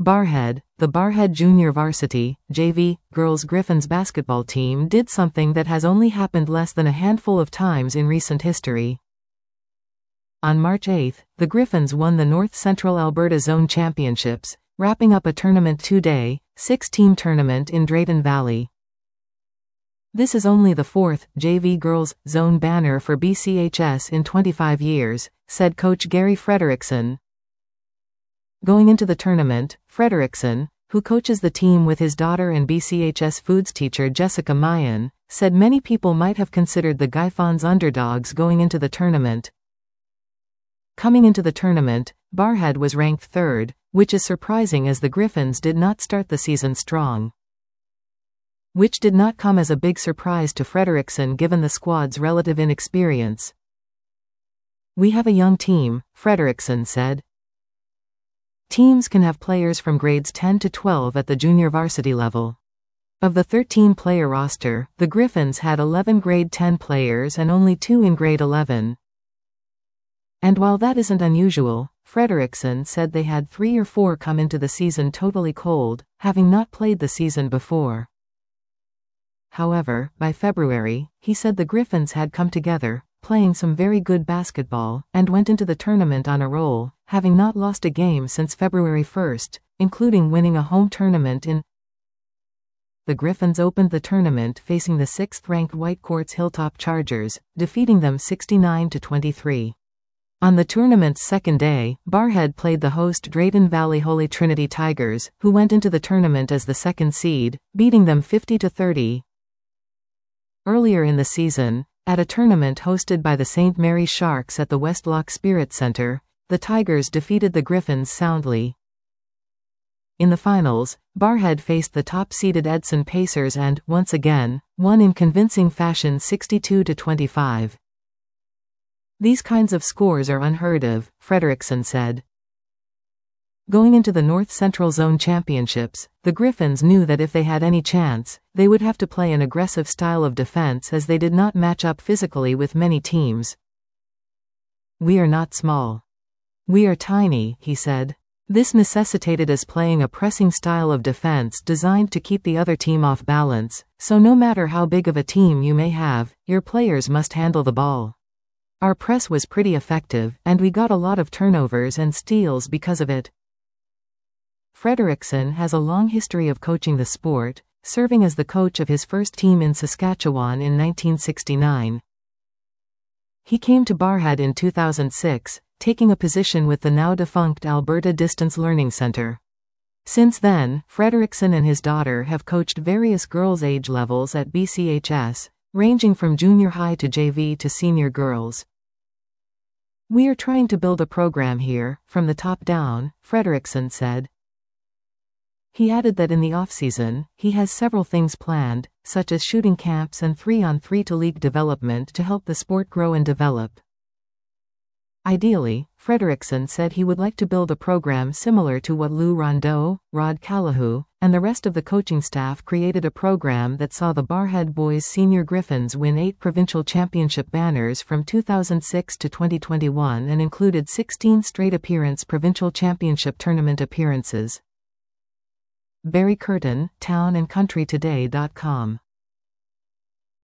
Barrhead, the Barrhead Junior Varsity, JV, girls Griffins basketball team did something that has only happened less than a handful of times in recent history. On March 8, the Griffins won the North Central Alberta Zone Championships, wrapping up a tournament two-day, 6-team tournament in Drayton Valley. This is only the fourth JV Girls Zone banner for BCHS in 25 years, said coach Gary Frederickson. Going into the tournament, Frederickson, who coaches the team with his daughter and BCHS foods teacher Jessica Mayan, said many people might have considered the Gryphons underdogs going into the tournament. Coming into the tournament, Barrhead was ranked third, which is surprising as the Griffins did not start the season strong. Which did not come as a big surprise to Frederickson given the squad's relative inexperience. "We have a young team," Frederickson said. Teams can have players from grades 10 to 12 at the junior varsity level. Of the 13-player roster, the Griffins had 11 grade 10 players and only 2 in grade 11. And while that isn't unusual, Frederickson said they had 3 or 4 come into the season totally cold, having not played the season before. However, by February, he said the Griffins had come together, playing some very good basketball, and went into the tournament on a roll, having not lost a game since February 1, including winning a home tournament in. The Griffins opened the tournament facing the 6th-ranked Whitecourts Hilltop Chargers, defeating them 69-23. On the tournament's second day, Barrhead played the host Drayton Valley Holy Trinity Tigers, who went into the tournament as the second seed, beating them 50-30. Earlier in the season, at a tournament hosted by the St. Mary Sharks at the Westlock Spirit Center, the Tigers defeated the Griffins soundly. In the finals, Barrhead faced the top-seeded Edson Pacers and, once again, won in convincing fashion 62-25. "These kinds of scores are unheard of," Frederickson said. Going into the North Central Zone Championships, the Griffins knew that if they had any chance, they would have to play an aggressive style of defense as they did not match up physically with many teams. "We are not small. We are tiny," he said. This necessitated us playing a pressing style of defense designed to keep the other team off balance, so no matter how big of a team you may have, your players must handle the ball. Our press was pretty effective, and we got a lot of turnovers and steals because of it." Frederickson has a long history of coaching the sport, serving as the coach of his first team in Saskatchewan in 1969. He came to Barrhead in 2006, taking a position with the now-defunct Alberta Distance Learning Centre. Since then, Frederickson and his daughter have coached various girls' age levels at BCHS, ranging from junior high to JV to senior girls. "We are trying to build a program here, from the top down," Frederickson said. He added that in the off-season, he has several things planned, such as shooting camps and 3-on-3 league development to help the sport grow and develop. Ideally, Frederickson said he would like to build a program similar to what Lou Rondeau, Rod Calahoo, and the rest of the coaching staff created, a program that saw the Barrhead boys senior Griffins win 8 provincial championship banners from 2006 to 2021 and included 16 straight provincial championship tournament appearances. Barry Curtin, townandcountrytoday.com